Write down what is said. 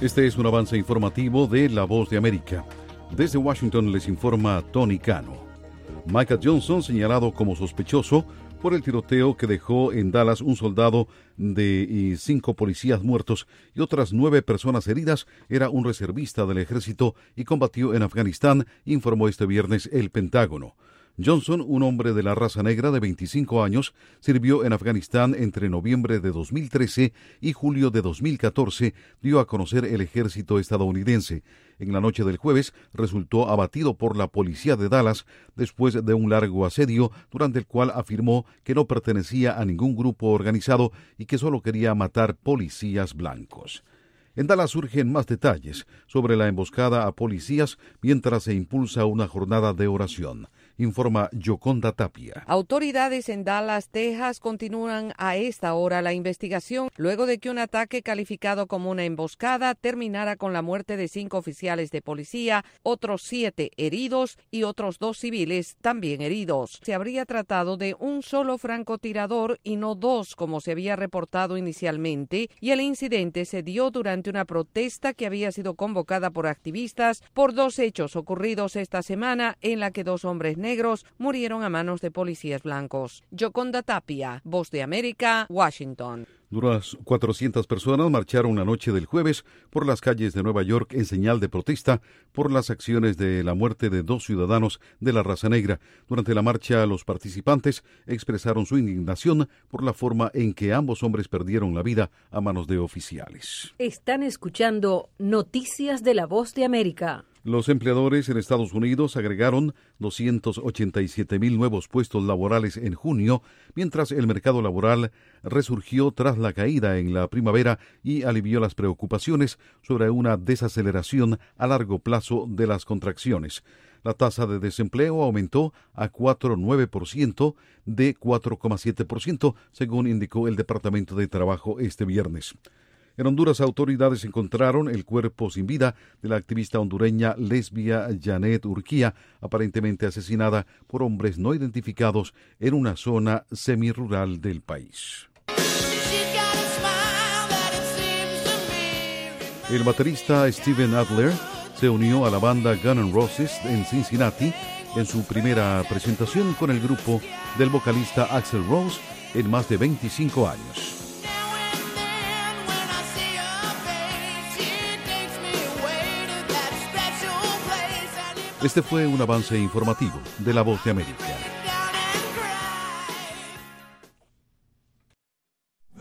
Este es un avance informativo de La Voz de América. Desde Washington les informa Tony Cano. Micah Johnson, señalado como sospechoso por el tiroteo que dejó en Dallas un soldado y 5 policías muertos y otras 9 personas heridas, era un reservista del ejército y combatió en Afganistán, informó este viernes el Pentágono. Johnson, un hombre de la raza negra de 25 años, sirvió en Afganistán entre noviembre de 2013 y julio de 2014, dio a conocer el ejército estadounidense. En la noche del jueves resultó abatido por la policía de Dallas después de un largo asedio durante el cual afirmó que no pertenecía a ningún grupo organizado y que solo quería matar policías blancos. En Dallas surgen más detalles sobre la emboscada a policías mientras se impulsa una jornada de oración. Informa Yoconda Tapia. Autoridades en Dallas, Texas, continúan a esta hora la investigación luego de que un ataque calificado como una emboscada terminara con la muerte de 5 oficiales de policía, otros 7 heridos y otros 2 civiles también heridos. Se habría tratado de un solo francotirador y no 2 como se había reportado inicialmente, y el incidente se dio durante una protesta que había sido convocada por activistas por 2 hechos ocurridos esta semana en la que 2 hombres negros murieron a manos de policías blancos. Yoconda Tapia, Voz de América, Washington. Unas 400 personas marcharon la noche del jueves por las calles de Nueva York en señal de protesta por las acciones de la muerte de 2 ciudadanos de la raza negra. Durante la marcha, los participantes expresaron su indignación por la forma en que ambos hombres perdieron la vida a manos de oficiales. Están escuchando Noticias de la Voz de América. Los empleadores en Estados Unidos agregaron 287,000 nuevos puestos laborales en junio, mientras el mercado laboral resurgió tras la caída en la primavera y alivió las preocupaciones sobre una desaceleración a largo plazo de las contracciones. La tasa de desempleo aumentó a 4,9% de 4,7%, según indicó el Departamento de Trabajo este viernes. En Honduras, autoridades encontraron el cuerpo sin vida de la activista hondureña lesbia Janet Urquía, aparentemente asesinada por hombres no identificados en una zona semirural del país. El baterista Steven Adler se unió a la banda Guns N' Roses en Cincinnati en su primera presentación con el grupo del vocalista Axl Rose en más de 25 años. Este fue un avance informativo de La Voz de América.